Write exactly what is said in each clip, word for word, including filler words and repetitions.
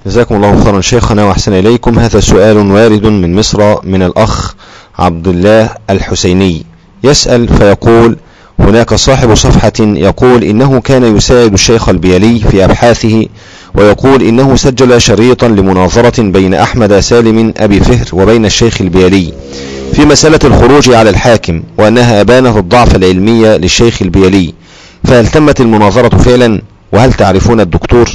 جزاكم الله خيرا شيخنا وأحسن إليكم. هذا سؤال وارد من مصر من الأخ عبد الله الحسيني، يسأل فيقول: هناك صاحب صفحة يقول إنه كان يساعد الشيخ البيلي في أبحاثه، ويقول إنه سجل شريطا لمناظرة بين أحمد سالم أبي فهر وبين الشيخ البيلي في مسألة الخروج على الحاكم، وأنها أبانت الضعف العلمية للشيخ البيلي، فهل تمت المناظرة فعلا؟ وهل تعرفون الدكتور؟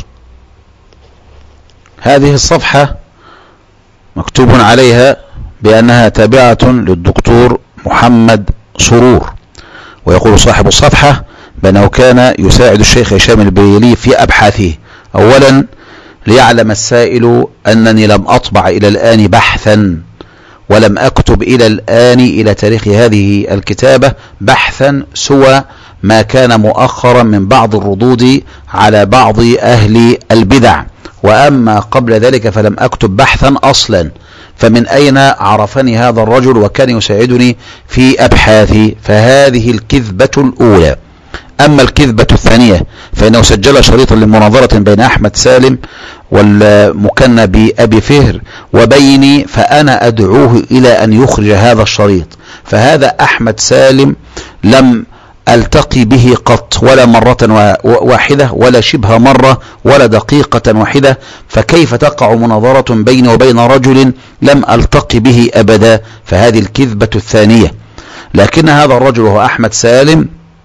هذه الصفحة مكتوب عليها بأنها تابعة للدكتور محمد سرور، ويقول صاحب الصفحة بأنه كان يساعد الشيخ هشام البيلي في أبحاثه. أولا ليعلم السائل أنني لم أطبع إلى الآن بحثا، ولم أكتب إلى الآن إلى تاريخ هذه الكتابة بحثا سوى ما كان مؤخرا من بعض الردود على بعض أهل البدع، وأما قبل ذلك فلم أكتب بحثا أصلا. فمن أين عرفني هذا الرجل وكان يساعدني في أبحاثي؟ فهذه الكذبة الأولى. أما الكذبة الثانية فإنه سجل شريطا لمناظرة بين أحمد سالم والمكنى بأبي فهر وبيني، فأنا أدعوه إلى أن يخرج هذا الشريط. فهذا أحمد سالم لم ألتقي به قط، ولا مرة واحدة، ولا شبه مرة، ولا دقيقة واحدة، فكيف تقع مناظرة بيني وبين رجل لم ألتقي به أبدا؟ فهذه الكذبة الثانية. لكن هذا الرجل هو أحمد سالم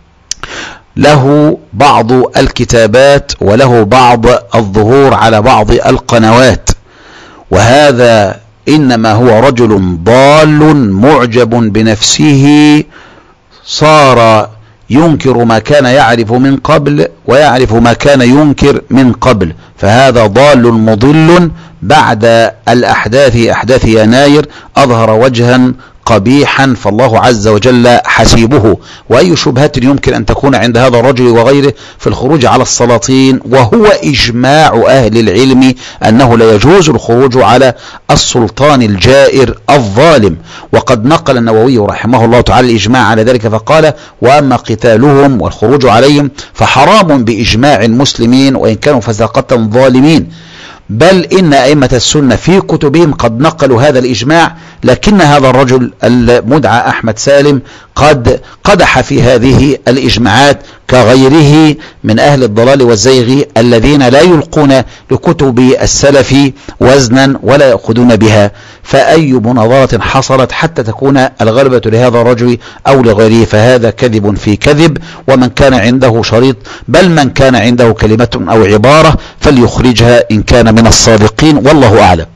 له بعض الكتابات وله بعض الظهور على بعض القنوات، وهذا إنما هو رجل ضال معجب بنفسه، صار ينكر ما كان يعرف من قبل ويعرف ما كان ينكر من قبل، فهذا ضال مضل. بعد الأحداث أحداث يناير أظهر وجها قبيحا، فالله عز وجل حسيبه. وأي شبهة يمكن أن تكون عند هذا الرجل وغيره في الخروج على السلاطين، وهو إجماع أهل العلم أنه لا يجوز الخروج على السلطان الجائر الظالم. وقد نقل النووي رحمه الله تعالى الإجماع على ذلك فقال: وأما قتالهم والخروج عليهم فحرام بإجماع المسلمين وإن كانوا فساقة ظالمين. بل إن أئمة السنة في كتبهم قد نقلوا هذا الإجماع، لكن هذا الرجل المدعى أحمد سالم قد قدح في هذه الإجماعات كغيره من أهل الضلال والزيغ الذين لا يلقون لكتب السلف وزنا ولا يأخذون بها. فأي مناظرة حصلت حتى تكون الغلبة لهذا الرجل أو لغيره؟ فهذا كذب في كذب. ومن كان عنده شريط، بل من كان عنده كلمة أو عبارة فليخرجها إن كان من الصادقين، والله أعلم.